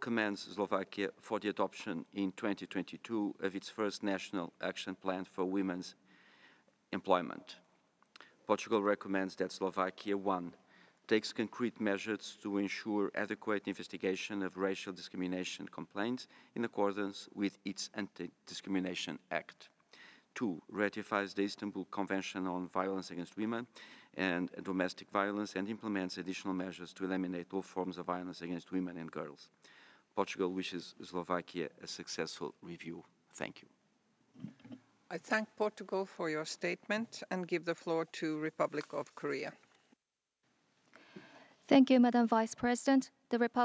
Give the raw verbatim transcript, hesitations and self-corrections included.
commends Slovakia for the adoption in twenty twenty-two of its first national action plan for women's employment. Portugal recommends that Slovakia, one, takes concrete measures to ensure adequate investigation of racial discrimination complaints in accordance with its Anti-Discrimination Act. Two, ratifies the Istanbul Convention on Violence Against Women and Domestic Violence and implements additional measures to eliminate all forms of violence against women and girls. Portugal wishes Slovakia a successful review. Thank you. I thank Portugal for your statement and give the floor to Republic of Korea. Thank you, Madam Vice President. The Republic